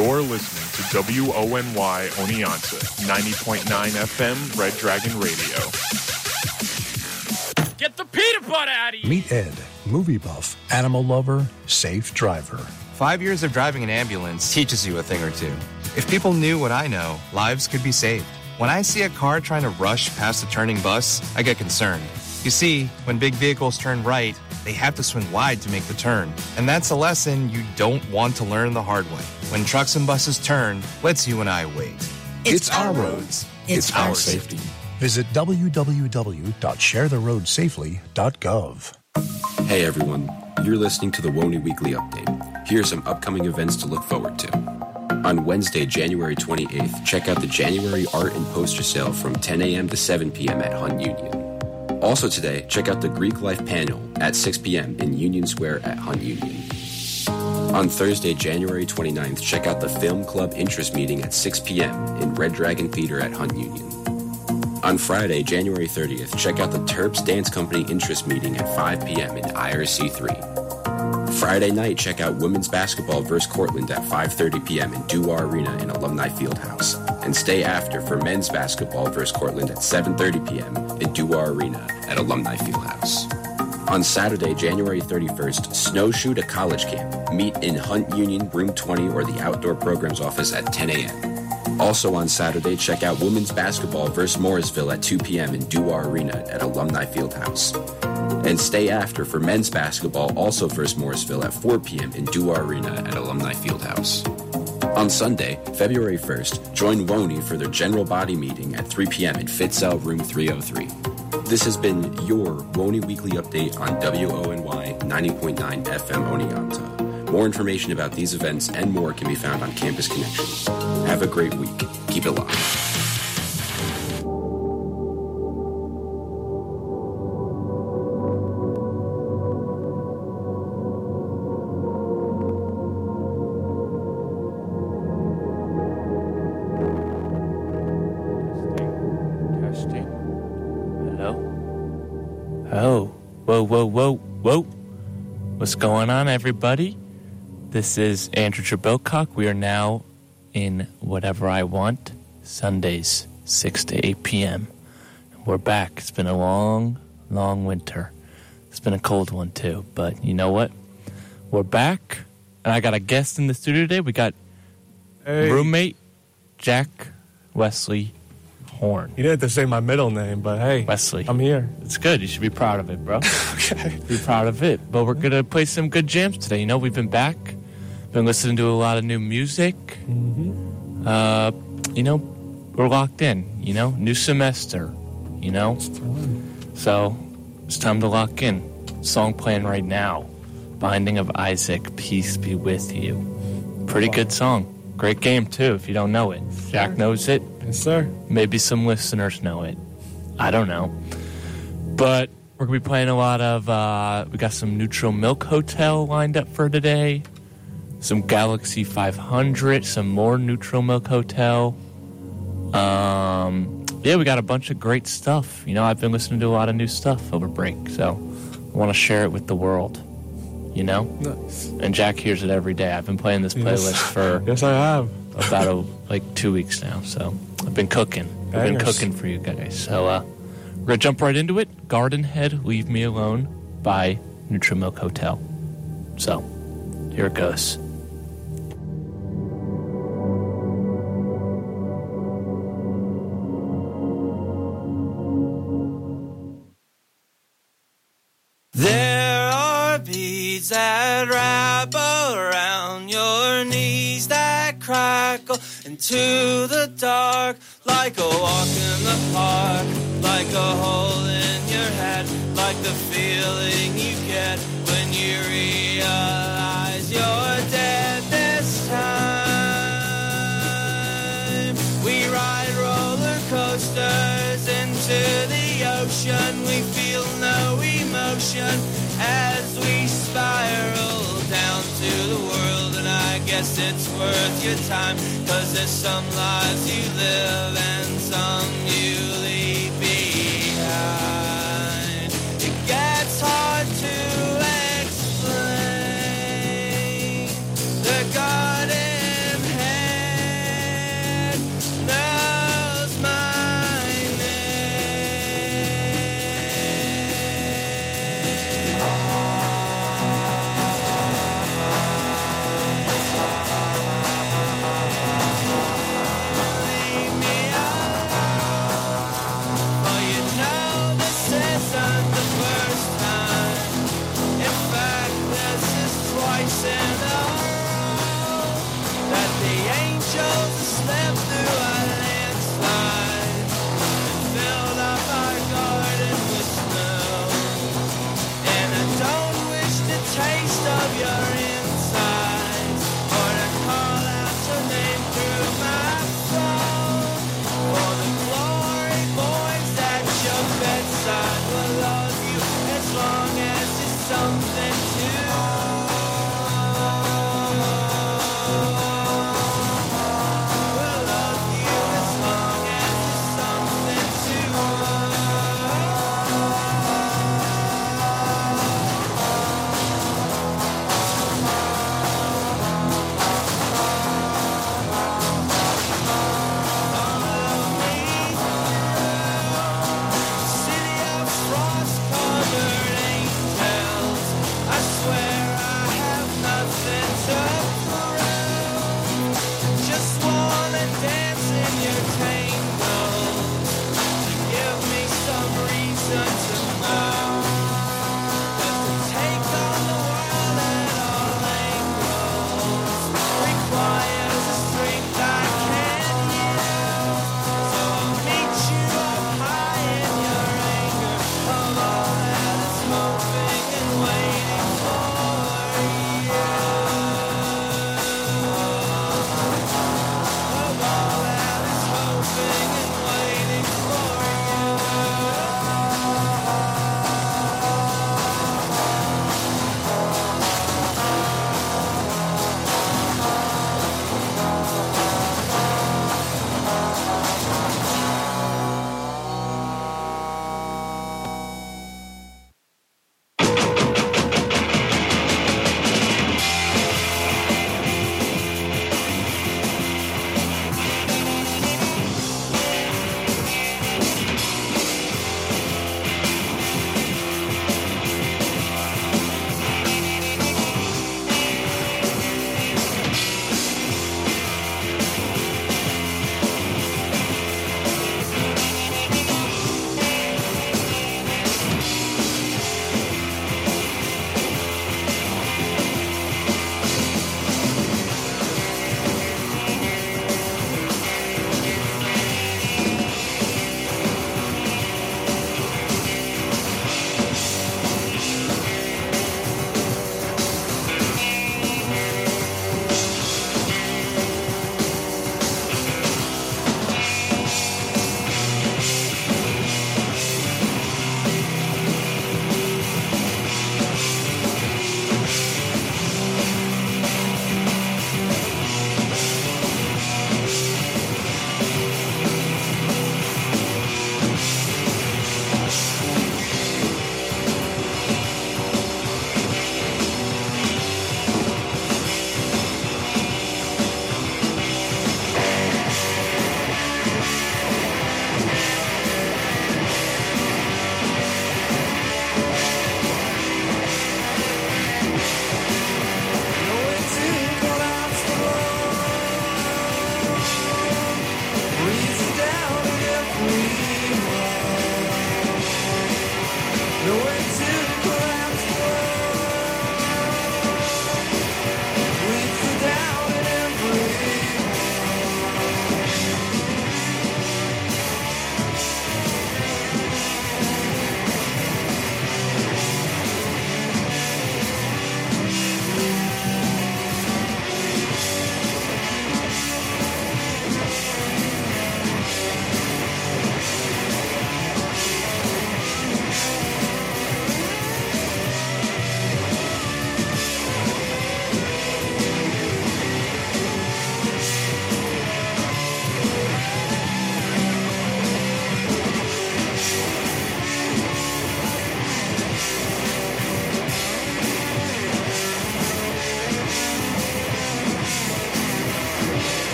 You're listening to WONY Oneonta, 90.9 FM, Red Dragon Radio. Get the peanut butter out of here! Meet Ed, movie buff, animal lover, safe driver. 5 years of driving an ambulance teaches you a thing or two. If people knew what I know, lives could be saved. When I see a car trying to rush past a turning bus, I get concerned. You see, when big vehicles turn right, they have to swing wide to make the turn. And that's a lesson you don't want to learn the hard way. When trucks and buses turn, let's you and I wait. It's our roads. It's our safety. Visit www.sharetheroadsafely.gov. Hey everyone, you're listening to the WONY Weekly Update. Here are some upcoming events to look forward to. On Wednesday, January 28th, check out the January Art and Poster Sale from 10 a.m. to 7 p.m. at Hunt Union. Also today, check out the Greek Life Panel at 6 p.m. in Union Square at Hunt Union. On Thursday, January 29th, check out the Film Club Interest Meeting at 6 p.m. in Red Dragon Theater at Hunt Union. On Friday, January 30th, check out the Terps Dance Company Interest Meeting at 5 p.m. in IRC3. Friday night, check out Women's Basketball vs. Cortland at 5:30 p.m. in Duwa Arena in Alumni Fieldhouse. And stay after for Men's Basketball vs. Cortland at 7:30 p.m. in Duwa Arena at Alumni Fieldhouse. On Saturday, January 31st, Snowshoe to College Camp. Meet in Hunt Union, Room 20, or the Outdoor Programs Office at 10 a.m. Also on Saturday, check out Women's Basketball vs. Morrisville at 2 p.m. in Duwa Arena at Alumni Fieldhouse. And stay after for Men's Basketball, also vs. Morrisville at 4 p.m. in Duwa Arena at Alumni Fieldhouse. On Sunday, February 1st, join WONY for their general body meeting at 3 p.m. in Fitzell Room 303. This has been your WONY Weekly Update on WONY 90.9 FM Oneonta. More information about these events and more can be found on Campus Connection. Have a great week. Keep it locked. Testing. Hello? Oh. Whoa. What's going on, everybody? This is Andrew Trabilcock. We are now in Whatever I Want, Sundays, 6 to 8 p.m. We're back. It's been a long winter. It's been a cold one, too. But you know what? We're back. And I got a guest in the studio today. We got roommate Jack Wesley Horn. You didn't have to say my middle name, but hey, Wesley. I'm here. It's good. You should be proud of it, bro. Okay. Be proud of it. But we're going to play some good jams today. You know, we've been back. Been listening to a lot of new music. Mm-hmm. You know, we're locked in. You know, new semester. You know, so it's time to lock in. Song playing right now, "Binding of Isaac." Peace be with you. Pretty good song. Great game too. If you don't know it, Jack knows it. Yes, sir. Maybe some listeners know it. I don't know. But we're gonna be playing a lot of. We got some Neutral Milk Hotel lined up for today. Some Galaxy 500, some more Neutral Milk Hotel. Yeah, we got a bunch of great stuff. You know, I've been listening to a lot of new stuff over break, so I want to share it with the world. You know? Nice. And Jack hears it every day. I've been playing this playlist for yes, I have about 2 weeks now, so I've been cooking. I've been cooking for you guys. So we're going to jump right into it. Garden Head, Leave Me Alone by Neutral Milk Hotel. So, here it goes. There are beads that wrap around your knees that crackle into the dark, like a walk in the park, like a hole in your head, like the feeling you get when you realize you're dead this time. We ride roller coasters into the ocean, we feel no emotion as we spiral down to the world, and I guess it's worth your time, 'cause there's some lives you live and some you leave behind. It gets hard to explain the garden head.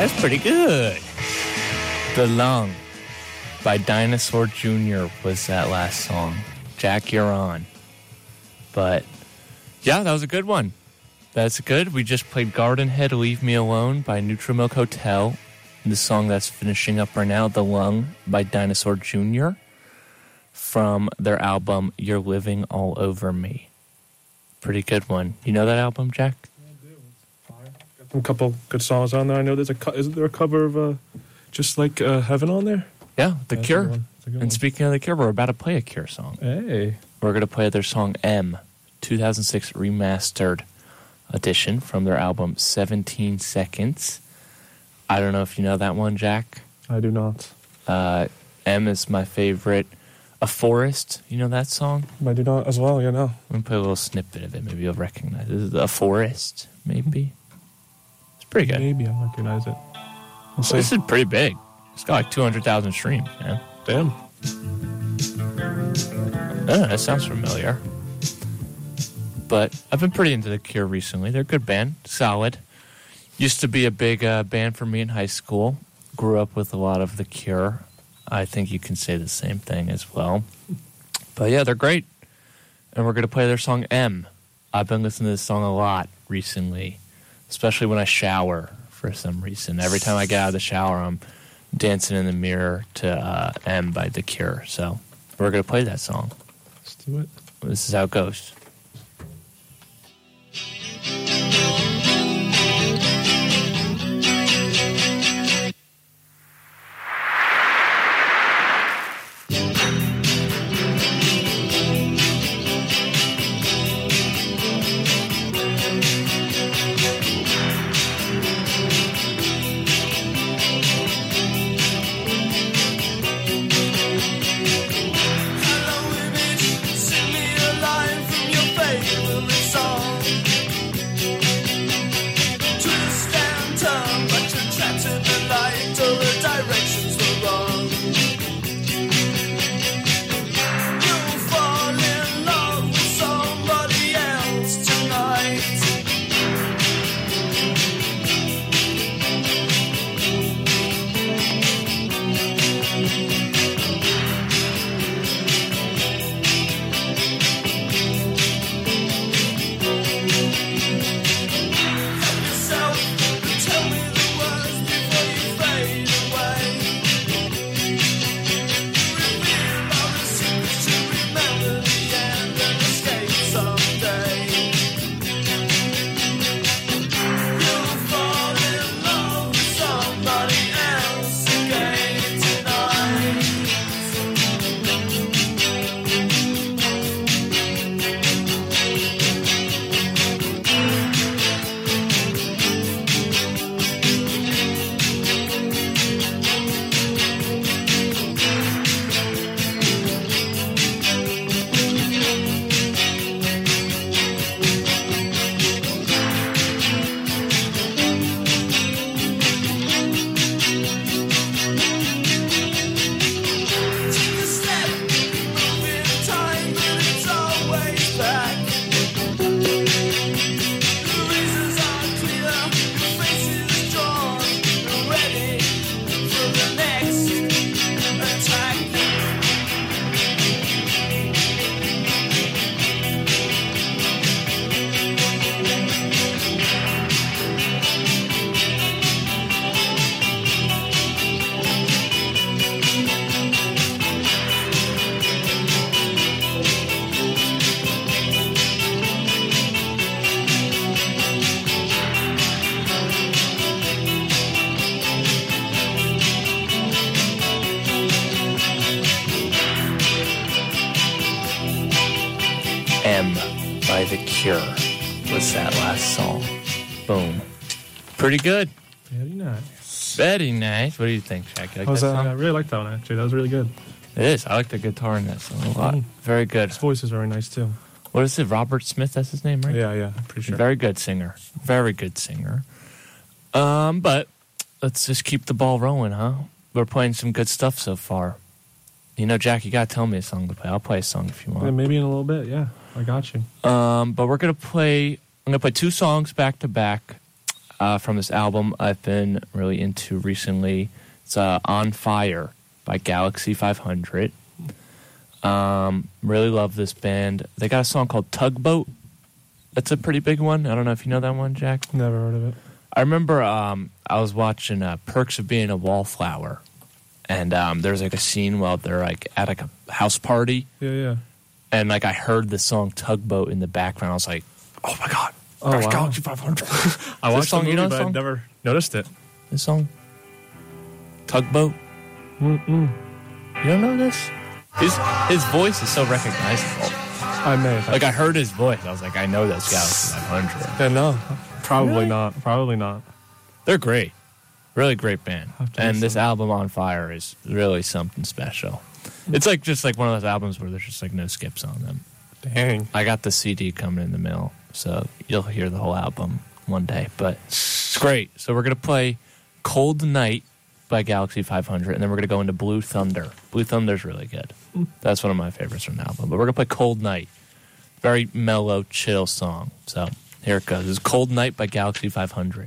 That's pretty good. The Lung by Dinosaur Jr. was that last song. Jack, you're on. But, yeah, that was a good one. That's good. We just played Garden Head, Leave Me Alone by Neutral Milk Hotel. The song that's finishing up right now, The Lung by Dinosaur Jr. from their album, You're Living All Over Me. Pretty good one. You know that album, Jack? A couple good songs on there. I know there's isn't there a cover of Just Like Heaven on there? Yeah, The That's Cure. a good one. That's a good And one. speaking of The Cure, we're about to play a Cure song. Hey. We're going to play their song M, 2006 remastered edition from their album 17 Seconds. I don't know if you know that one, Jack. I do not. M is my favorite. A Forest, you know that song? I do not as well, you know. I'm going to play a little snippet of it. Maybe you'll recognize it. A Forest, maybe. It's pretty good. Maybe I'll recognize it. We'll see. This is pretty big. It's got like 200,000 streams, man. Damn. Oh, that sounds familiar. But I've been pretty into The Cure recently. They're a good band. Solid. Used to be a big band for me in high school. Grew up with a lot of The Cure. I think you can say the same thing as well. But yeah, they're great. And we're going to play their song M. I've been listening to this song a lot recently, especially when I shower for some reason. Every time I get out of the shower, I'm dancing in the mirror to M by The Cure. So we're going to play that song. Let's do it. This is how it goes. Hello, image, send me a line from your favorite song. Twist and turn, but you're trapped in the light. All the directions were wrong. You'll fall in love with somebody else tonight. Yourself, tell me the words before you fade away. Reveal all the secrets to remember the end and escape someday. You'll fall in love with somebody else again tonight. Take a step, move in time, but it's always back. The reasons are clear, your face is drawn, you're ready for the next attack. M by The Cure was that last song. Boom. Pretty good. Very nice. Very nice. What do you think, Jack? You like that I song? really like that one, actually. That was really good. It is. I like the guitar in that song a lot. Very good. His voice is very nice, too. What is it? Robert Smith, that's his name, right? Yeah, I'm pretty sure. Very good singer. Very good singer. But let's just keep the ball rolling, huh? We're playing some good stuff so far. You know, Jack, you got to tell me a song to play. I'll play a song if you want. Yeah, maybe in a little bit, yeah. I got you. But we're going to play... I'm going to play two songs back to back. from this album I've been really into recently. It's On Fire by Galaxy 500. Really love this band. They got a song called Tugboat. That's a pretty big one. I don't know if you know that one, Jack. Never heard of it. I remember I was watching Perks of Being a Wallflower, and there's like a scene while they're like at like a house party. Yeah. And like I heard the song Tugboat in the background. I was like, oh my God. Oh, wow. Galaxy 500. I watched the song, movie, you know but song? I never noticed it. This song? Tugboat? Mm-mm. You don't know this? His voice is so recognizable. I may have. Like I heard his voice. I was like, I know that's Galaxy 500. Yeah, no. Probably Really? not. Probably not. They're great. Really great band. Have to And listen. this album On Fire is really something special. It's like just like one of those albums where there's just like no skips on them. Dang. I got the CD coming in the mail, so you'll hear the whole album one day. But it's great. So we're going to play Cold Night by Galaxy 500, and then we're going to go into Blue Thunder. Blue Thunder's really good. That's one of my favorites from the album. But we're going to play Cold Night. Very mellow, chill song. So here it goes. It's Cold Night by Galaxy 500.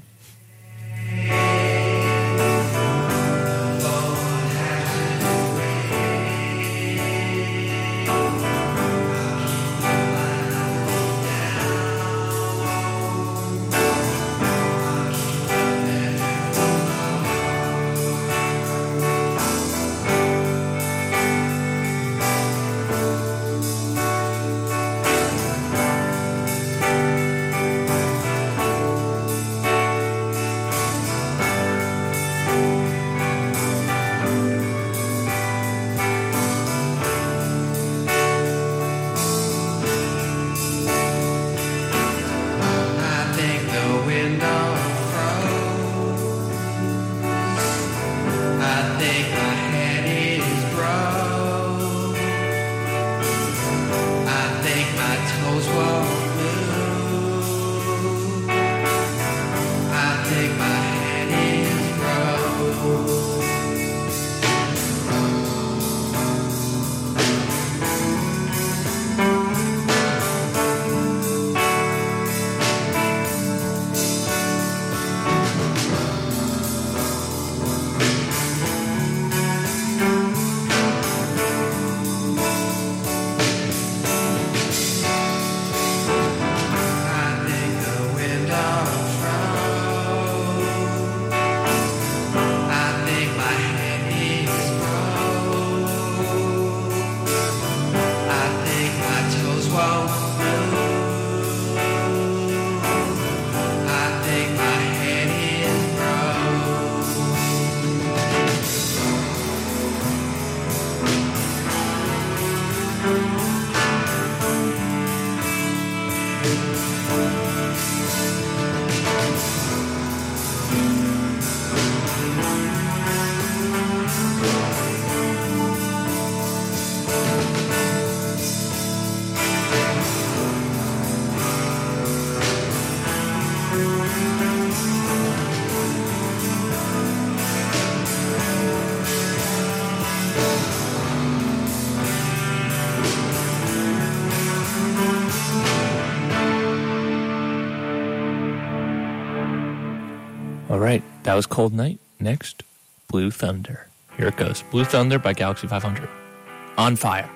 All right, that was Cold Night. Next, Blue Thunder. Here it goes. Blue Thunder by Galaxy 500. On Fire.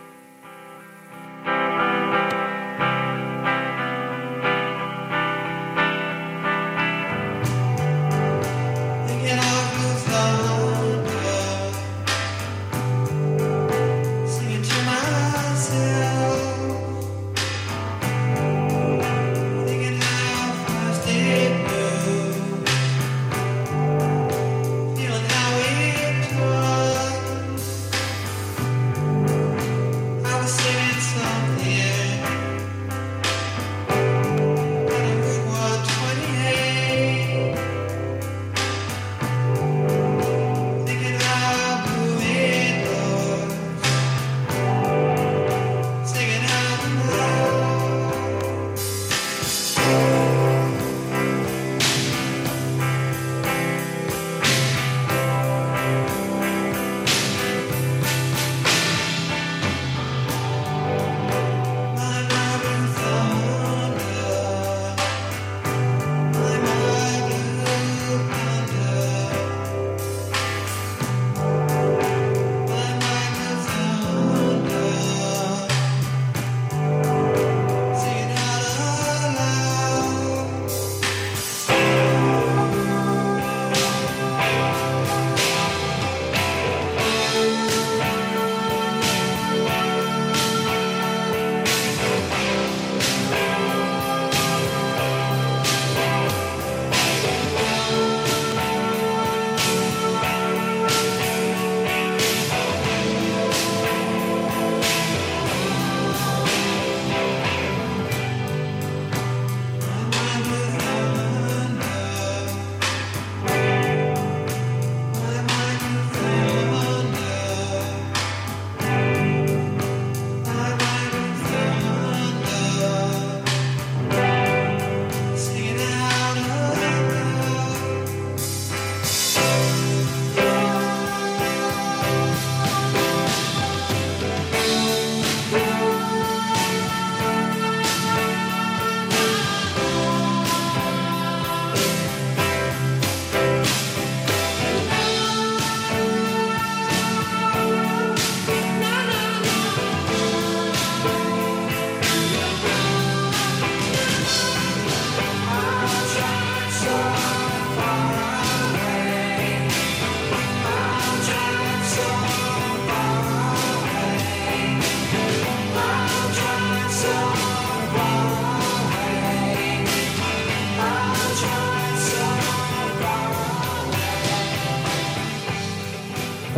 Feeling how it was.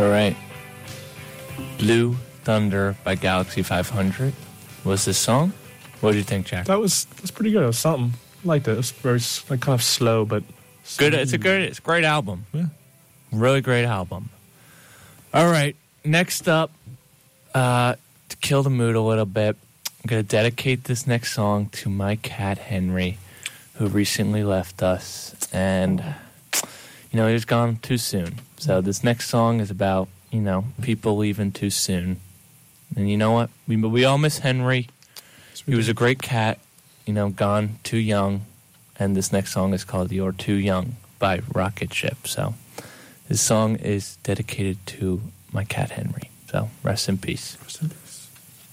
All right. Blue Thunder by Galaxy 500 was this song. What do you think, Jack? That's pretty good. It was something. I liked it. It was very kind of slow, but good. It's a great album. Yeah. Really great album. All right. Next up, to kill the mood a little bit, I'm going to dedicate this next song to my cat, Henry, who recently left us. And, he was gone too soon. So this next song is about, people leaving too soon. And you know what? We all miss Henry. He was a great cat, gone too young. And this next song is called You're Too Young by Rocket Ship. So this song is dedicated to my cat, Henry. So rest in peace. Rest in peace.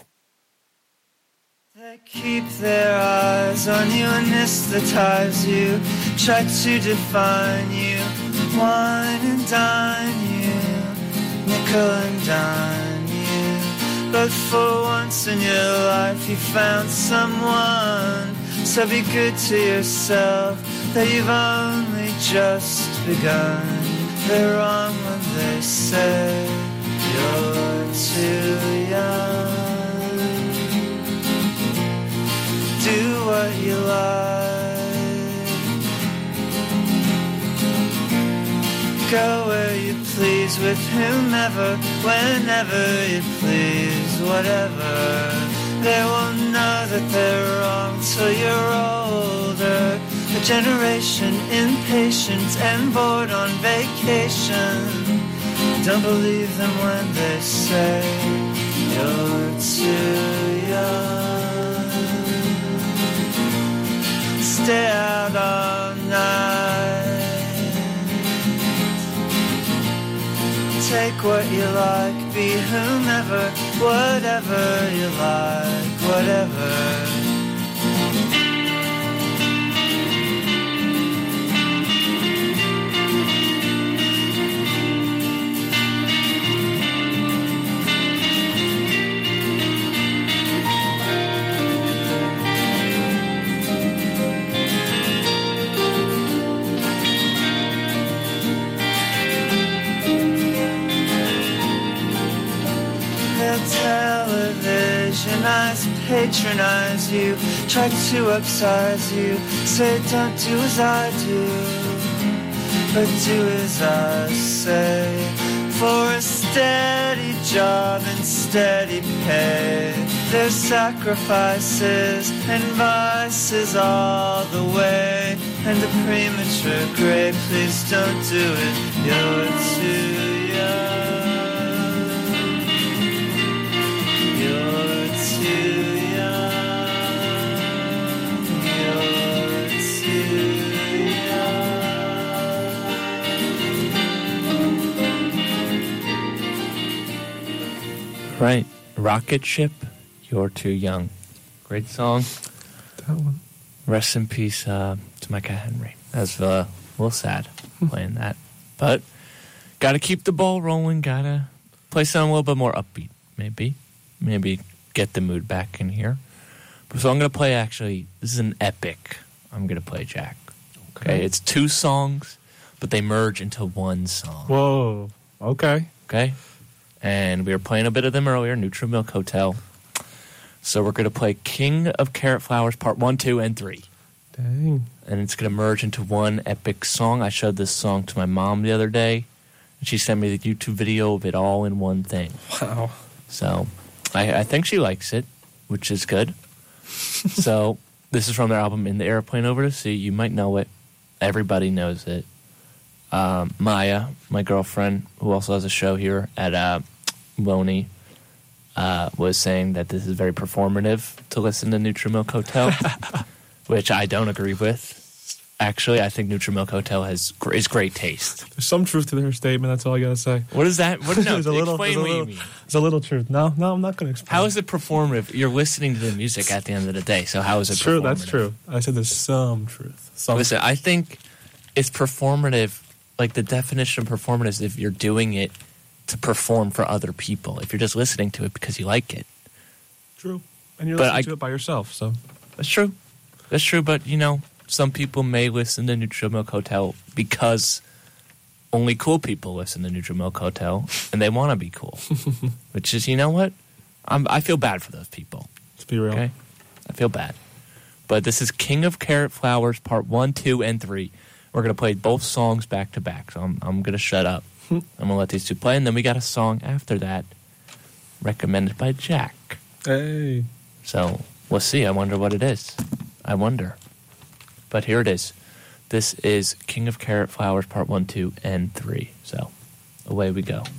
They keep their eyes on you, anesthetize you, try to define you, wine and dine you, nickel and dime you. But for once in your life you found someone, so be good to yourself that you've only just begun. They're wrong when they say you're too young. Do what you like, go where you please with whomever, whenever you please, whatever. They won't know that they're wrong till you're older. A generation impatient and bored on vacation. Don't believe them when they say you're too young. Stay out all night. Take what you like, be whomever, whatever you like, whatever. Televisionize, patronize you, try to upsize you, say don't do as I do, but do as I say. For a steady job and steady pay, there's sacrifices and vices all the way, and a premature grave, please don't do it, you're too young. Right. Rocket Ship, You're Too Young. Great song. That one. Rest in peace to my cat Henry. That's a little sad playing that. But got to keep the ball rolling. Got to play something a little bit more upbeat, maybe. Maybe get the mood back in here. So I'm going to play, actually, this is an epic I'm going to play, Jack. Okay. It's two songs, but they merge into one song. Whoa. Okay. Okay. And we were playing a bit of them earlier, Neutral Milk Hotel. So we're going to play King of Carrot Flowers Part 1, 2, and 3. Dang. And it's going to merge into one epic song. I showed this song to my mom the other day, and she sent me the YouTube video of it all in one thing. Wow. So I think she likes it, which is good. So this is from their album In the Airplane Over the Sea. You might know it. Everybody knows it. Maya, my girlfriend, who also has a show here at Woney, was saying that this is very performative to listen to Neutral Milk Hotel, which I don't agree with. Actually, I think Neutral Milk Hotel is great taste. There's some truth to their statement. That's all I gotta say. What is that? What? No, explain what you mean. There's a little truth. No, I'm not gonna explain. How is it performative? You're listening to the music at the end of the day. So how is it true? Performative? That's true. I said there's some truth. Listen, I think it's performative. Like, the definition of performative is if you're doing it to perform for other people. If you're just listening to it because you like it. True. And you're listening to it by yourself, so. That's true. That's true, but, some people may listen to Neutral Milk Hotel because only cool people listen to Neutral Milk Hotel, and they want to be cool. Which is, you know what? I feel bad for those people. Let's be real. Okay? I feel bad. But this is King of Carrot Flowers, part 1, 2, and 3. We're going to play both songs back to back, so I'm going to shut up. I'm going to let these two play, and then we got a song after that recommended by Jack. Hey. So we'll see. I wonder what it is. I wonder. But here it is. This is King of Carrot Flowers, part 1, 2, and 3. So away we go.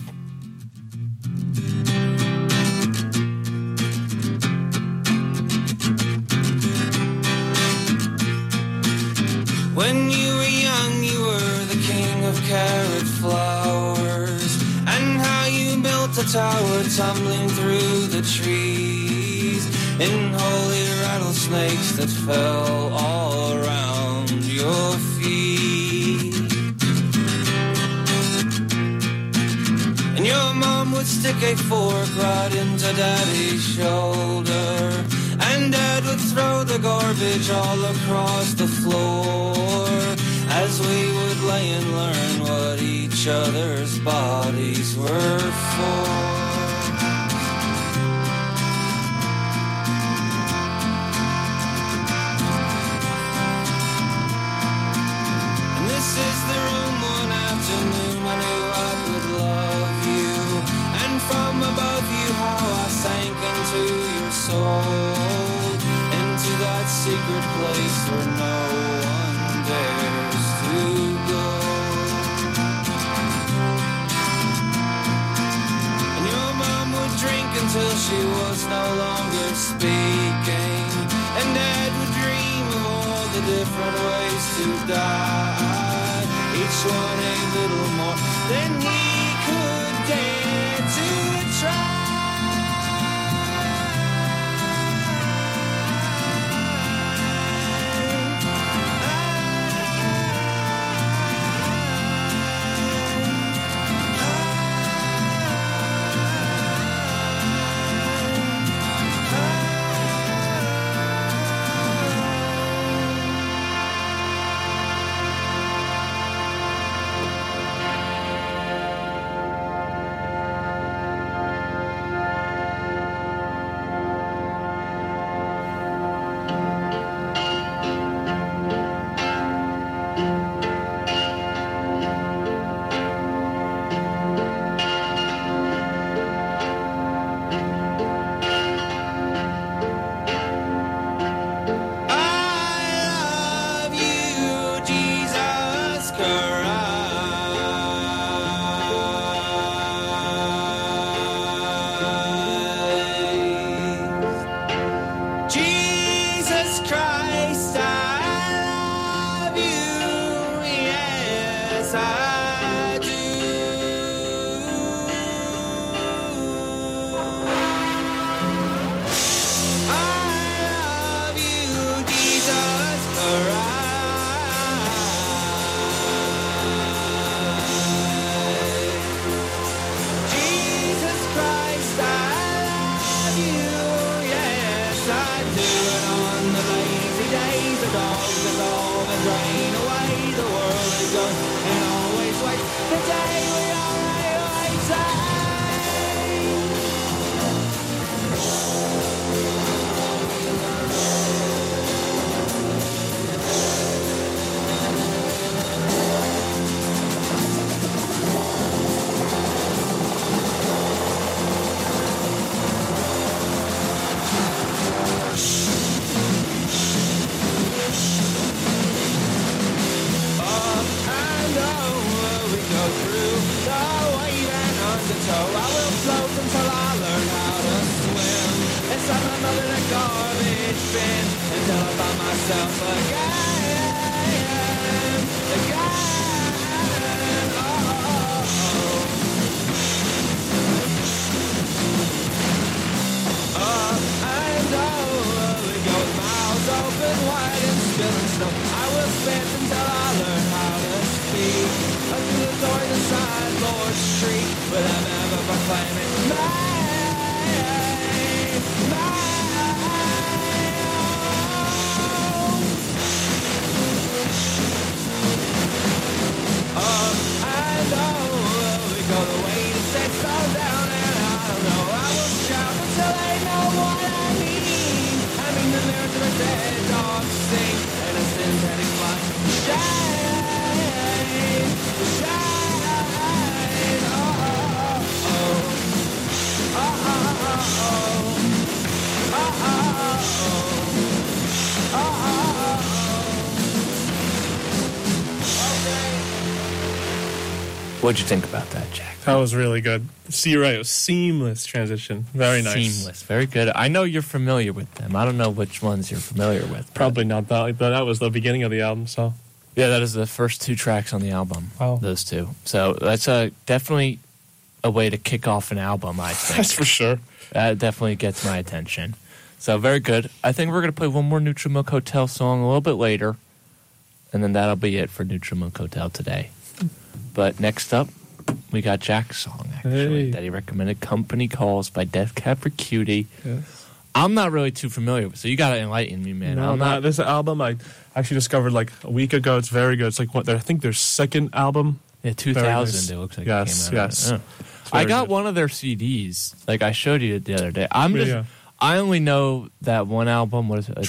When you were young, you were the king of carrot flowers, and how you built a tower tumbling through the trees, in holy rattlesnakes that fell all around your feet. And your mom would stick a fork right into Daddy's shoulder, and Dad would throw the garbage all across the floor, as we would lay and learn what each other's bodies were for. And this is the room one afternoon I knew I would love you, and from above you how I sank into your soul, into that secret place where no one dares to go. And your mom would drink until she was no longer speaking, and Dad would dream of all the different ways to die, each one a little more than he could dare to try. dead dogs sing and a synthetic flash shine, shine, oh, oh, oh, oh, oh, oh, oh, oh, oh. What'd you think about that, Jack? That was really good. See, you're right. It was seamless transition. Very nice. Seamless. Very good. I know you're familiar with them. I don't know which ones you're familiar with. Probably not that, but that was the beginning of the album, so. Yeah, that is the first 2 tracks on the album. Wow. Those 2. So that's definitely a way to kick off an album, I think. That's for sure. That definitely gets my attention. So very good. I think we're going to play one more Neutral Milk Hotel song a little bit later, and then that'll be it for Neutral Milk Hotel today. But next up, we got Jack's song, actually, that he recommended, Company Calls by Death Cab for Cutie. Yes. I'm not really too familiar with it, so you got to enlighten me, man. No, this album I actually discovered like a week ago. It's very good. It's like I think their second album. Yeah, 2000 it looks like yes, it came out. Yes, yeah. I got one of their CDs. Like I showed you the other day. I only know that one album. What is it?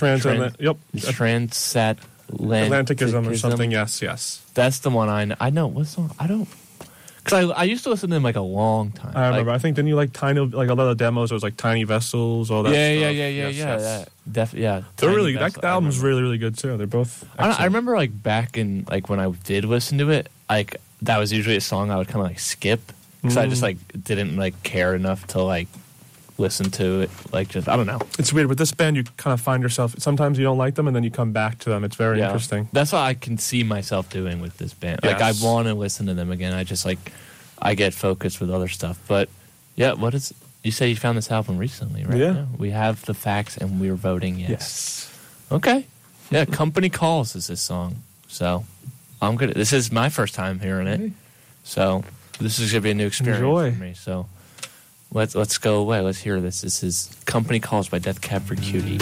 Transatlanticism or something. Yes. That's the one I know. What song? I don't. Because I used to listen to them like a long time. I remember. I think didn't you like Tiny, like a lot of demos? It was like Tiny Vessels, all that stuff. Yeah. They're really good. That album's really, really good too. They're both. I remember like back in like when I did listen to it, like that was usually a song I would kind of like skip because I just like didn't like care enough to like listen to it. Like just I don't know. It's weird with this band. You kind of find yourself. Sometimes you don't like them, and then you come back to them. It's very interesting. That's what I can see myself doing with this band. Yes. Like I want to listen to them again. I just like I get focused with other stuff. But yeah, what is you say? You found this album recently, right? Yeah. We have the facts, and we're voting yes. Okay. Yeah, Company Calls is this song. So I'm good. This is my first time hearing it. So this is gonna be a new experience for me. So. Let's go away. Let's hear this. This is Company Calls by Death Cab for Cutie.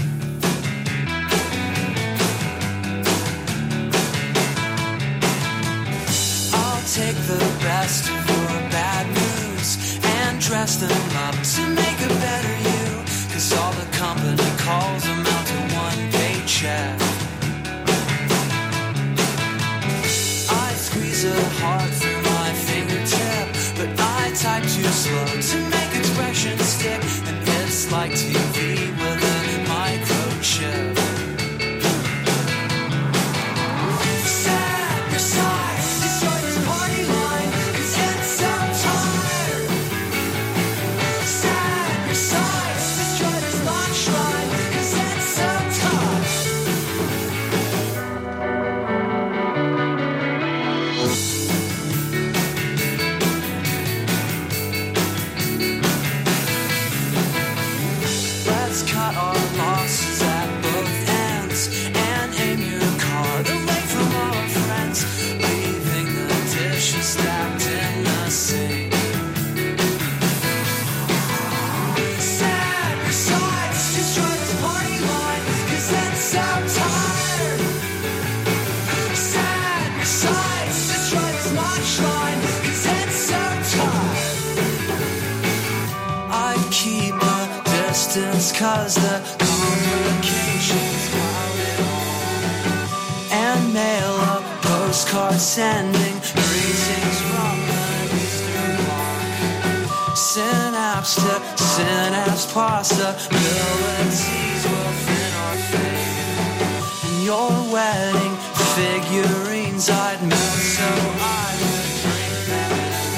I'll take the best of your bad news and dress them up to make a better you. 'Cause all the company calls amount to one paycheck. I squeeze a heart through my fingertip, but I type too slow to make expressions stick, and it's like TV with a microchip. Sad beside, destroy this party line, 'cause it's so tired. Sad beside, destroy this launch line, 'cause it's so tired. Let's cut our losses at both ends and aim your card away from all our friends, leaving the dishes stacked in the sink. Sad besides, destroy this party line, 'cause it's so tired. Sad besides, destroy this launch line, 'cause it's so tired. I keep a distance 'cause the communication's clouded on, and mail a postcard sending greetings from the Eastern Bloc. Synapse to synapse possibilities will thin or fade, and your wedding figurines I'd melt so I would bring them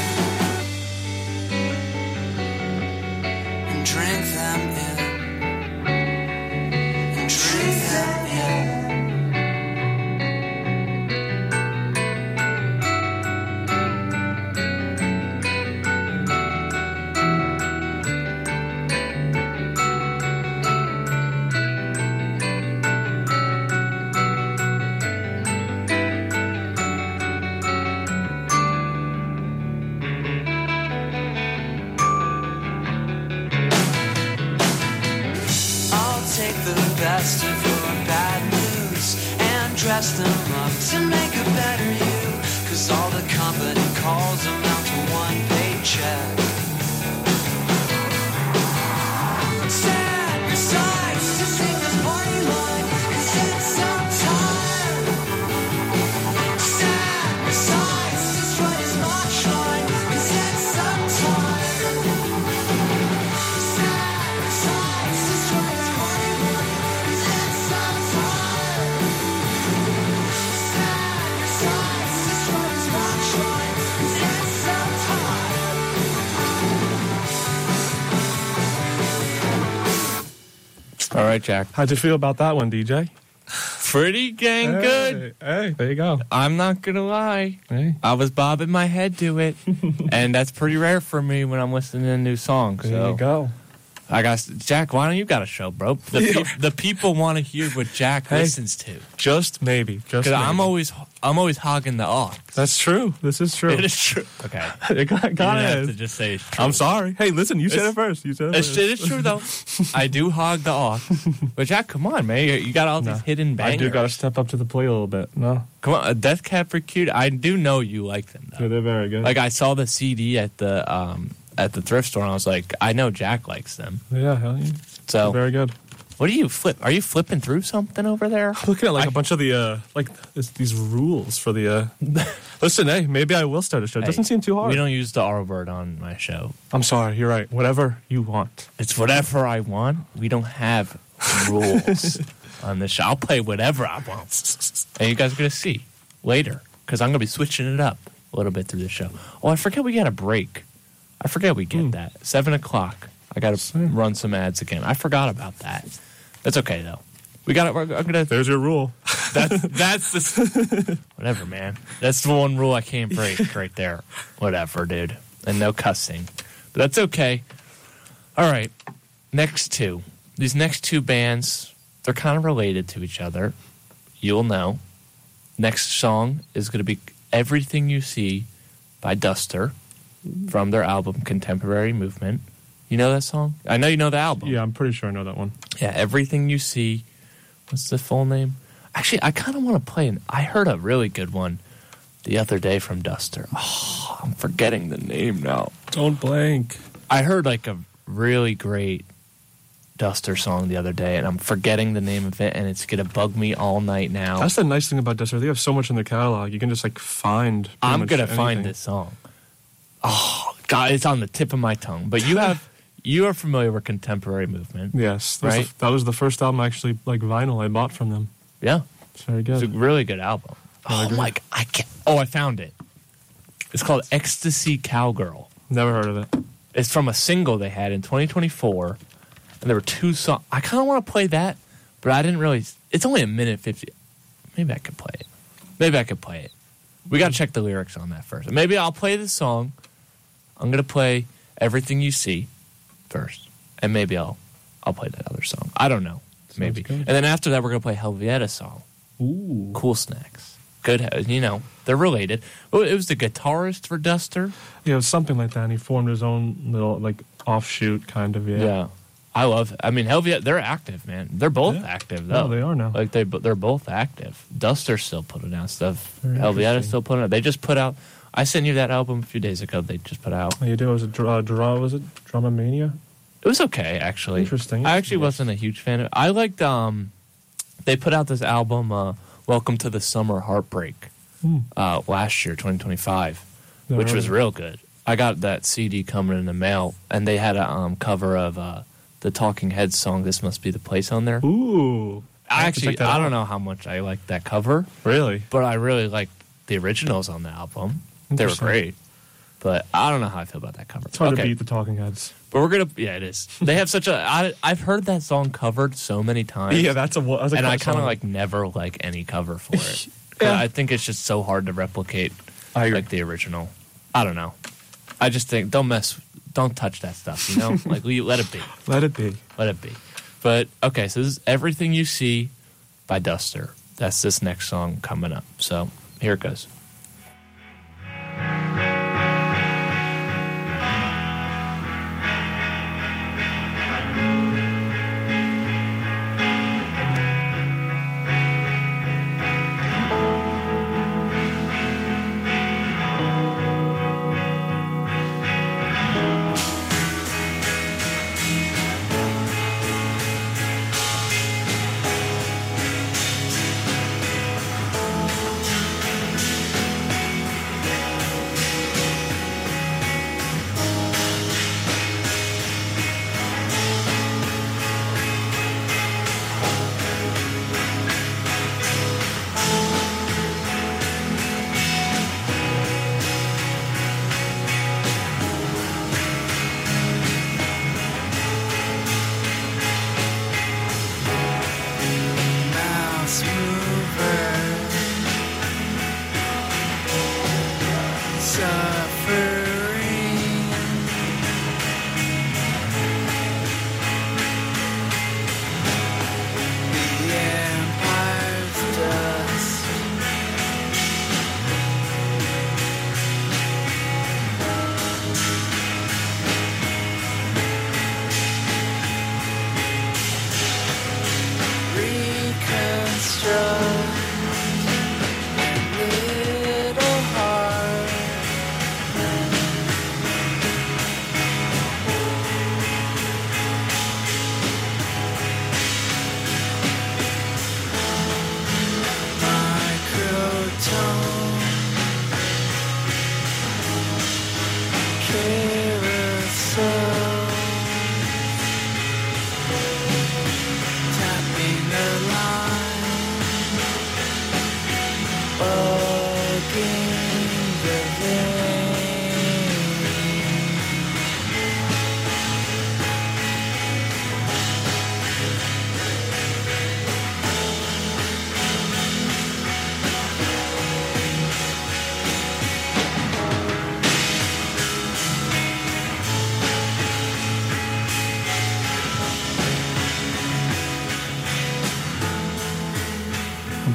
in and drink them in. Drink them in. I'll take the best of your bad news and dress them up to make a better you. 'Cause all the company calls amount to one paycheck. Sad besides, to sing this party line. All right, Jack. How'd you feel about that one, DJ? Pretty dang good. Hey, there you go. I'm not going to lie. Hey. I was bobbing my head to it. And that's pretty rare for me when I'm listening to new songs. There you go. I got Jack. Why don't you got a show, bro? The people want to hear what Jack listens to. Just maybe. Just Because maybe. I'm always hogging the aux. That's true. This is true. It is true. Okay. It got You didn't have to it. just say it's true. I'm sorry. Hey, listen, you said it first. You said it first. It is true though. I do hog the aux. But Jack, come on, man. You got all these hidden bangers. I do got to step up to the plate a little bit. No. Come on, Death Cab for Cutie. I do know you like them though. Yeah, they're very good. Like I saw the CD at the thrift store and I was like, I know Jack likes them. Yeah, hell yeah. So They're very good. what do you flip? Are you flipping through something over there? I'm looking at like a bunch of the these rules for the. Listen, hey, maybe I will start a show. It doesn't seem too hard. We don't use the R word on my show. I'm sorry. You're right. Whatever you want. It's whatever I want. We don't have rules on this show. I'll play whatever I want. And you guys are going to see later because I'm going to be switching it up a little bit through the show. Oh, I forget we got a break. I forget we get that. 7 o'clock. I got to run some ads again. I forgot about that. That's okay, though. We got it. There's your rule. That's the whatever, man. That's the one rule I can't break right there. Whatever, dude. And no cussing. But that's okay. All right. Next two. These next two bands, they're kind of related to each other. You'll know. Next song is going to be Everything You See by Duster from their album Contemporary Movement. You know that song? I know you know the album. Yeah, I'm pretty sure I know that one. Yeah, Everything You See. What's the full name? Actually, I kind of want to play I heard a really good one the other day from Duster. Oh, I'm forgetting the name now. Don't blank. I heard like a really great Duster song the other day, and I'm forgetting the name of it, and it's going to bug me all night now. That's the nice thing about Duster. They have so much in their catalog. You can just like find. I'm going to find this song. Oh, God, it's on the tip of my tongue. But you are familiar with Contemporary Movement. Yes, right? That was the first album actually, like vinyl, I bought from them. Yeah. It's very good. It's a really good album. Oh, my, I can't. Oh, I found it. It's called Ecstasy Cowgirl. Never heard of it. It's from a single they had in 2024, and there were two songs. I kind of want to play that, but I didn't really. It's only a minute 50. Maybe I could play it. We got to check the lyrics on that first. Maybe I'll play the song. I'm going to play Everything You See first, and maybe I'll play that other song. I don't know. Maybe. Good. And then after that, we're going to play Helvetia's song. Ooh. Cool Snacks. Good, they're related. Well, it was the guitarist for Duster. Yeah, it was something like that. And he formed his own little like offshoot kind of. Yeah. I love. I mean, Helvetia, they're active, man. They're both active, though. No, they are now. Like they're both active. Duster's still putting out stuff. Very Helvetia's still putting out. They just put out. I sent you that album a few days ago. They just put out. Oh, you did? Was it was it Drama Mania? It was okay, actually. Interesting. I actually wasn't a huge fan of it. I liked. They put out this album, Welcome to the Summer Heartbreak, last year, 2025, which was real good. I got that CD coming in the mail, and they had a cover of the Talking Heads song, This Must Be the Place, on there. Ooh. I don't know how much I like that cover. Really? But I really like the originals on the album. They were great. But I don't know how I feel about that cover. It's hard to beat the Talking Heads. But we're going to... Yeah, it is. They have such a... I've heard that song covered so many times. Yeah, that's a and I kind of like never like any cover for it. Yeah. I think it's just so hard to replicate I agree. like the original. I don't know. I just think don't touch that stuff, you know? Like let it be. Let it be. Let it be. But okay, so this is Everything You See by Duster. That's this next song coming up. So here it goes.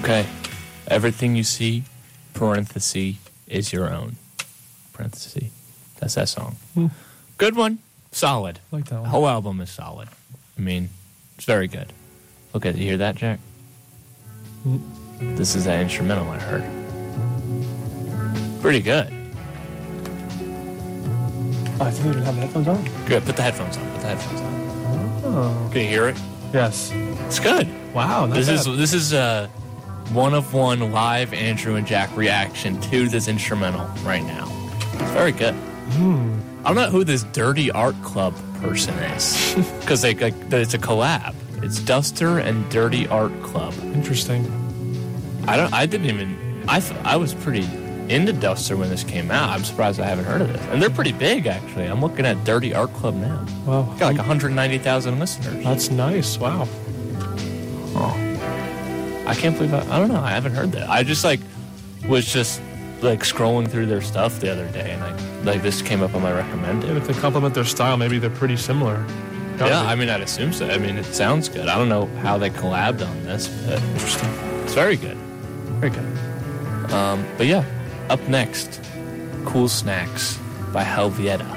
Okay. Everything you see, parenthesis, is your own. Parenthesis. That's that song. Good one. Solid. I like that The one. whole album is solid. I mean, it's very good. Okay, you hear that, Jack? This is that instrumental I heard. Pretty good. I didn't even have the headphones on. Good. Put the headphones on. Oh. Can you hear it? Yes. It's good. Wow. This is a one of one live Andrew and Jack reaction to this instrumental right now. It's very good. I don't know who this Dirty Art Club person is because it's a collab. It's Duster and Dirty Art Club. Interesting. I was pretty into Duster when this came out. I'm surprised I haven't heard of this. And they're pretty big, actually. I'm looking at Dirty Art Club now. Wow. Got like 190,000 listeners. That's nice. Wow. I can't believe I don't know. I haven't heard that. I just was scrolling through their stuff the other day, and this came up on my recommended. And if they complement their style, maybe they're pretty similar. Yeah, I mean, I'd assume so. I mean, it sounds good. I don't know how they collabed on this, but Interesting. it's very good. Very good. But yeah, up next, Cool Snacks by Helvieta.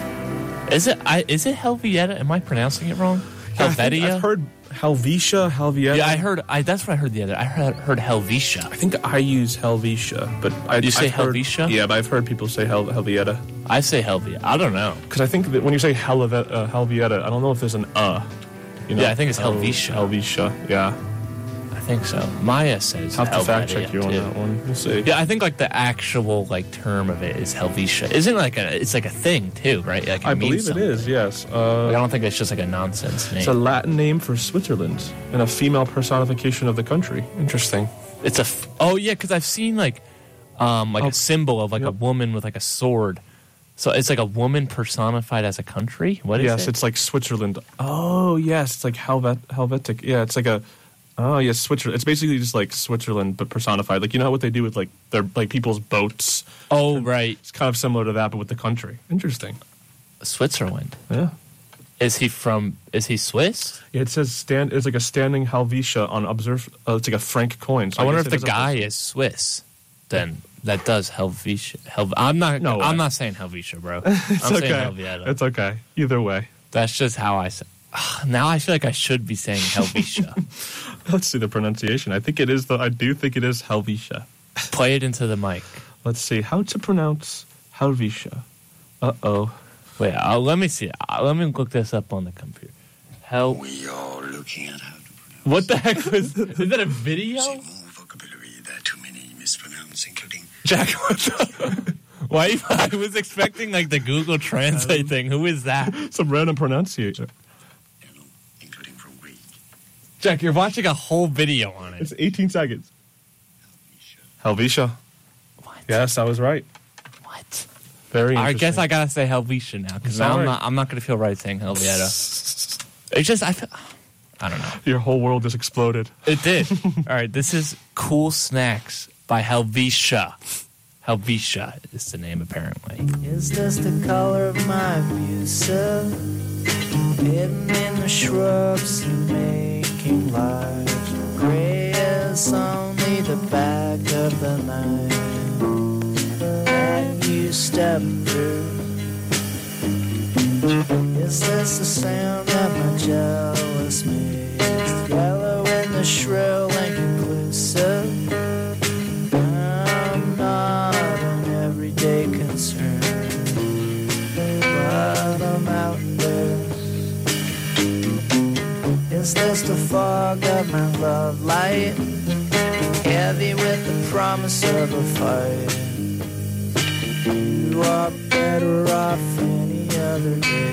Is it Helvieta? Am I pronouncing it wrong? Helvetia? I've heard Helvetia, Helvieta. Yeah, that's what I heard the other. I heard Helvetia. I think I use Helvetia, but You say I've heard- Helvetia? Yeah, but I've heard people say Helvieta. I say Helvia. I don't know. Because I think that when you say Helvieta, I don't know if there's an Yeah, I think it's Helvetia. Helvetia, yeah. I think so. Maya says I'll have to fact Helvetia, check you on too. that one. We'll see. Yeah, I think the actual term of it is Helvetia. Isn't it it's a thing too, right? Like I means believe it something. is, yes. I don't think it's just a nonsense name. It's a Latin name for Switzerland and a female personification of the country. Interesting. It's because I've seen a symbol of a woman with a sword. So it's like a woman personified as a country. What is it? Yes, it's like Switzerland. Oh, yes, it's like Helvetic. Yeah, it's like Switzerland. It's basically just like Switzerland but personified. Like, you know what they do with their people's boats? Oh, right. It's kind of similar to that, but with the country. Interesting. Switzerland. Yeah. Is he Swiss? Yeah, it says it's like a standing Helvetia on observe. It's like a franc coin. So I wonder guess if it the is a- guy is Swiss. Then that does Helvetia. I'm not saying Helvetia, bro. I'm It's saying okay. Helvetia. It's okay. Either way. That's just how I say. Now I feel like I should be saying Helvetia. Let's see the pronunciation. I do think it is Helvetia. Play it into the mic. Let's see how to pronounce Helvetia. Uh-oh. Wait, let me see. Let me look this up on the computer. We are looking at how to pronounce. What the heck was? Is that a video? More vocabulary. There are too many mispronounce, including Jack, what the? Why? I was expecting the Google Translate thing. Who is that? Some random pronunciator. including from Greek. Jack, you're watching a whole video on it. It's 18 seconds. Helvetia. What? Yes, I was right. What? Very I interesting. guess I gotta say Helvetia now because It's now all I'm right. not gonna feel right saying Helvetia. It's just I don't know. Your whole world just exploded. It did. All right, this is Cool Snacks by Helvetia. Helvetia is the name apparently. Is this the color of my abusive? Hidden in the shrubs and making lies. Gray is only the back of the night that you step through. Is this the sound of my jealous mate? Yellow in the shrill and conclusive. I'm not an everyday concern, but I'm out there. Is this the fog of my love light? Heavy with the promise of a fight. You are better off any other day.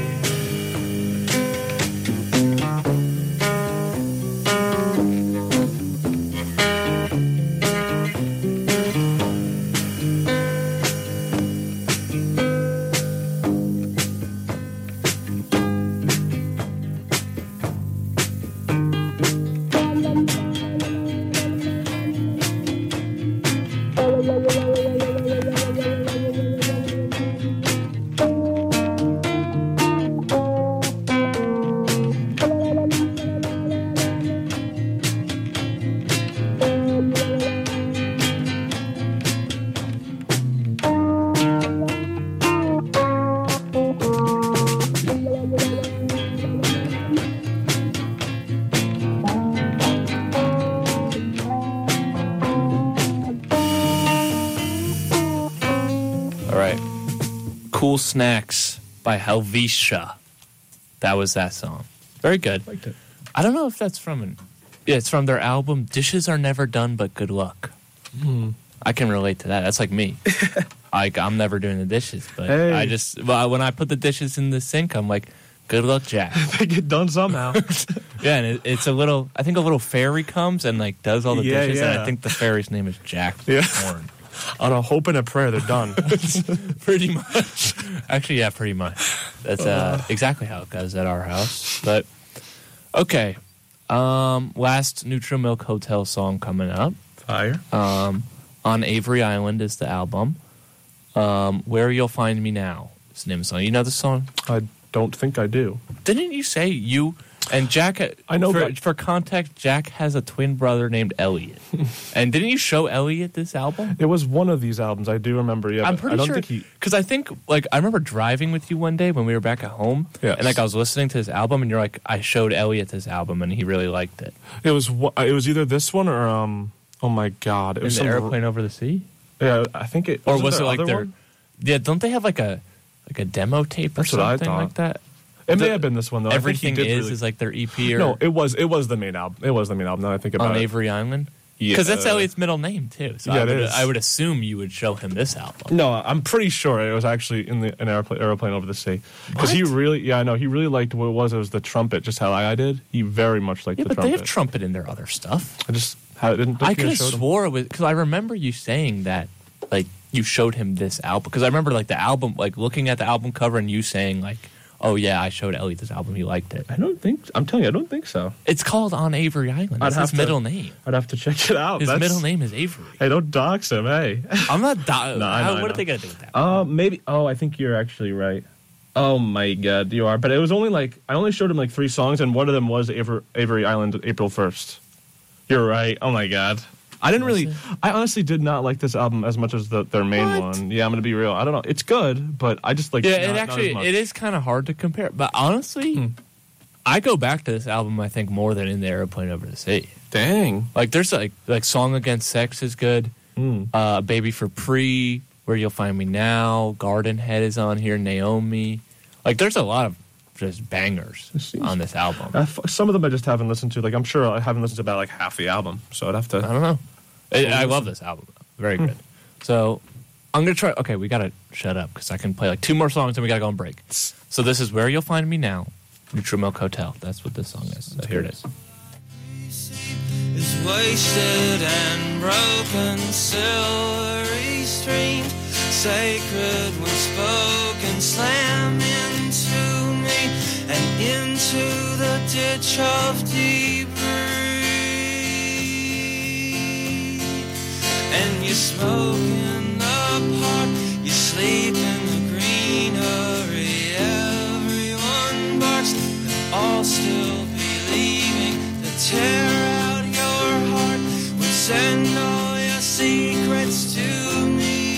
Cool Snacks by Helvetia. That was that song. Very good. Liked it. I don't know if that's from it's from their album Dishes Are Never Done But Good Luck. I can relate to that. That's like me. I'm never doing the dishes, but when I put the dishes in the sink, I'm like, good luck, Jack. They get done somehow. Yeah, and it's a little fairy comes and like does all the dishes, and I think the fairy's name is Jack Horn. On a hope and a prayer, they're done. Pretty much. Actually, yeah, pretty much. That's exactly how it goes at our house. But okay, last Neutral Milk Hotel song coming up. Fire. On Avery Island is the album. Where You'll Find Me Now is the name of the song. You know the song? I don't think I do. Didn't you say you and Jack? I know. For context, Jack has a twin brother named Elliot. And didn't you show Elliot this album? It was one of these albums. I do remember. Yeah, I'm pretty sure. Because I think, like, I remember driving with you one day when we were back at home. Yes. And like I was listening to this album, and you're like, I showed Elliot this album, and he really liked it. It was either this one or oh my god, it was the Airplane Over the Sea. Yeah, I think it. Or was it like their? One? Yeah, don't they have like a demo tape or That's what I something thought. like that? It may have been this one though. Everything is like their EP. Or no, it was the main album. It was the main album. Now I think about on it. Avery Island. Yeah, because that's Elliot's middle name too. So yeah, I would assume you would show him this album. No, I'm pretty sure it was actually in an airplane over the sea. Because he really, I know he really liked what it was. It was the trumpet, just how I did. He very much liked the trumpet. Yeah, but they have trumpet in their other stuff. I could have swore it was because I remember you saying that, like you showed him this album. Because I remember like the album, like looking at the album cover and you saying like, "Oh yeah, I showed Elliot this album. He liked it." I'm telling you, I don't think so. It's called On Avery Island. That's his middle name. I'd have to check it out. His middle name is Avery. Hey, don't dox him, hey. I'm not doxing. No, what are they gonna do with that? Maybe. Oh, I think you're actually right. Oh my God, you are. But it was only like I only showed him like 3 songs, and one of them was Avery Island, April 1st. You're right. Oh my God. I honestly did not like this album as much as their main one. Yeah, I'm gonna be real. I don't know. It's good, but I just like. Yeah, it is kind of hard to compare. But honestly, I go back to this album. I think more than in the Airplane Over the Sea. Dang. Like there's like Song Against Sex is good. Baby for Pre, Where You'll Find Me Now, Garden Head is on here. Naomi. Like there's a lot of just bangers on this album. Some of them I just haven't listened to. Like I'm sure I haven't listened to about like half the album, so I'd have to. I don't know. I love this album. Very good. So I'm gonna try. Okay, we gotta shut up because I can play like 2 more songs and we gotta go on break. So this is Where You'll Find Me Now, Neutral Milk Hotel. That's what this song is. So here it is. Is wasted and broken, silvery stream, sacred when spoken, slam into me and into the ditch of debris. And you smoke in the park, you sleep in the greenery. Everyone barks, and all still believing to tear out your heart would send all your secrets to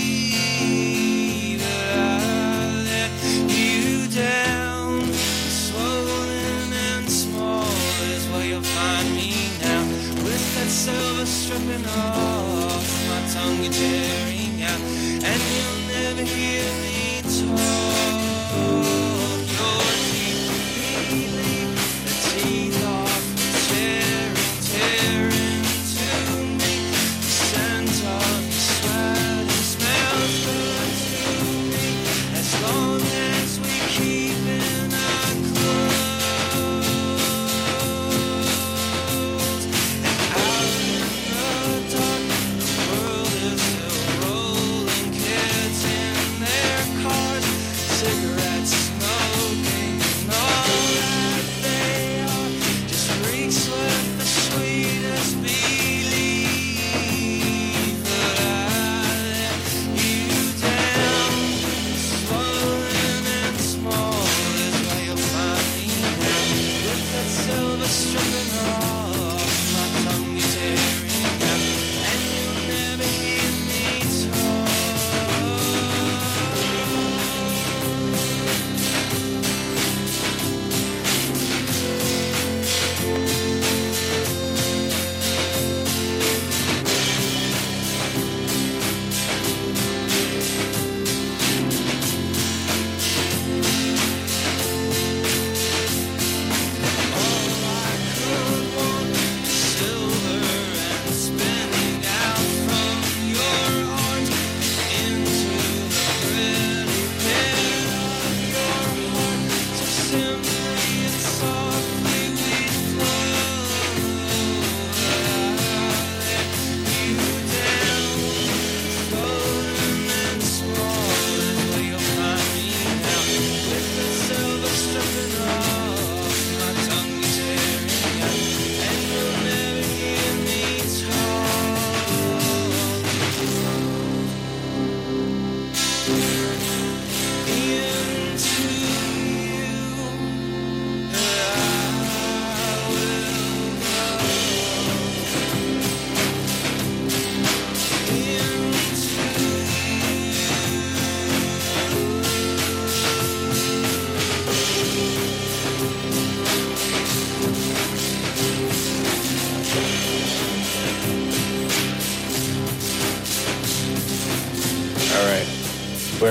me. But I let you down, swollen and small is where you'll find me now, with that silver stripping off my tongue you're tearing out, and you'll never hear me talk. You're keeping the teeth off the cherry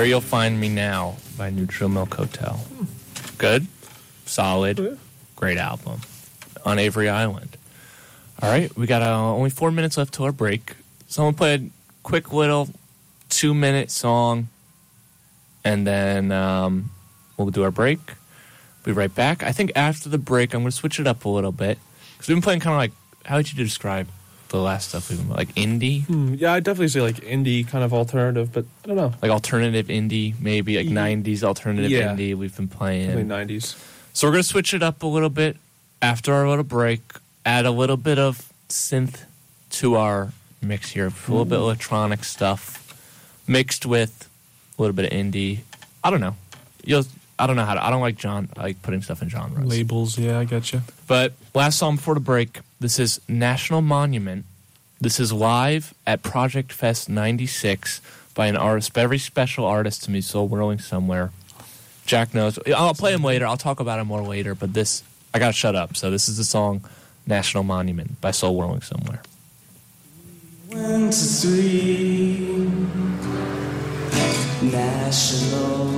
There You'll Find Me Now by Neutral Milk Hotel. Good. Solid. Great album. On Avery Island. All right, we got only 4 minutes left till our break. Someone play a quick little 2-minute song, and then we'll do our break. Be right back. I think after the break, I'm going to switch it up a little bit. Because we've been playing kind of like, how would you describe the last stuff we've been like indie? Yeah, I'd definitely say like indie, kind of alternative, but I don't know. Like alternative indie, maybe like 90s alternative indie we've been playing. Like 90s. So we're going to switch it up a little bit after our little break, add a little bit of synth to our mix here. A little bit of electronic stuff mixed with a little bit of indie. I don't know. I don't know how to. I don't like putting stuff in genres. Labels, yeah, I getcha. But last song before the break, this is National Monument. This is live at Project Fest 96 by an artist, very special artist to me, Soul Whirling Somewhere. Jack knows. I'll play him later. I'll talk about him more later, but this, I gotta shut up. So this is the song National Monument by Soul Whirling Somewhere. 1, 2, 3 National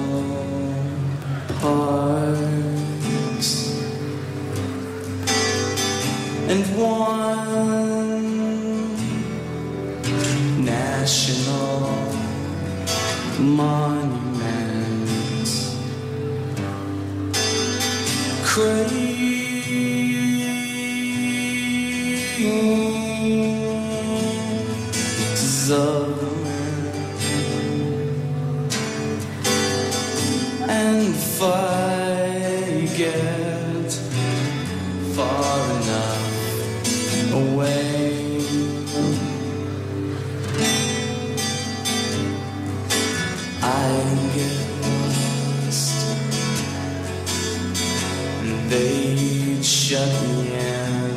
Parks and 1 National Monument. Cranes of and if I get far enough away, I get lost and they'd shut me in,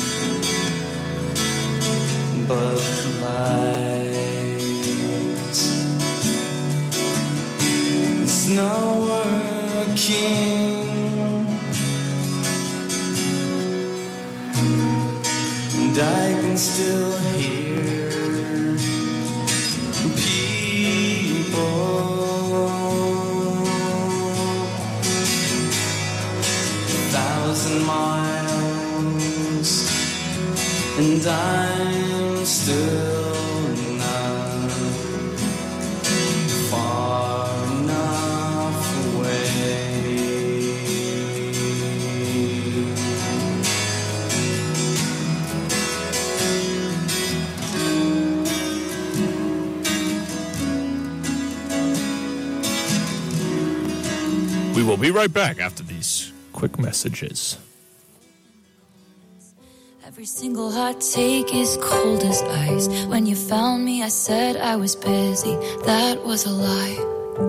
but the light is not working, and I can still hear people 1,000 miles, and I'm still not far enough away. We will be right back after these quick messages. Every single hot take is cold as ice. When you found me, I said I was busy. That was a lie.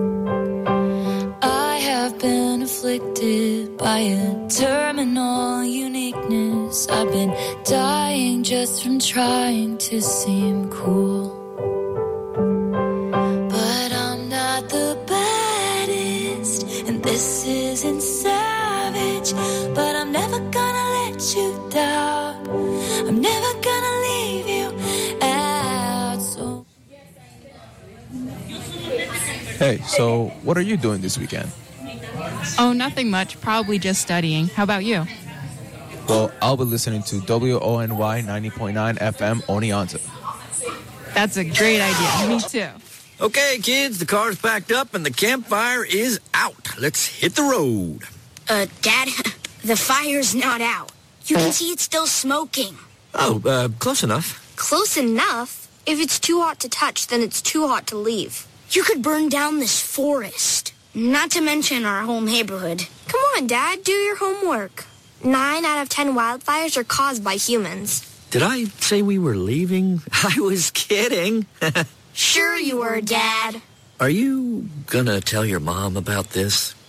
I have been afflicted by a terminal uniqueness. I've been dying just from trying to seem cool. But I'm not the baddest, and this isn't savage. But I'm never gonna let you down. I'm never gonna leave you out. So Hey, so what are you doing this weekend? Oh, nothing much. Probably just studying. How about you? Well, I'll be listening to WONY 90.9 FM Oneonta. That's a great idea. Me too. Okay, kids, the car's packed up and the campfire is out. Let's hit the road. Dad, the fire's not out. You can see it's still smoking. Oh, close enough. Close enough? If it's too hot to touch, then it's too hot to leave. You could burn down this forest. Not to mention our whole neighborhood. Come on, Dad, do your homework. 9 out of 10 wildfires are caused by humans. Did I say we were leaving? I was kidding. Sure you were, Dad. Are you gonna tell your mom about this?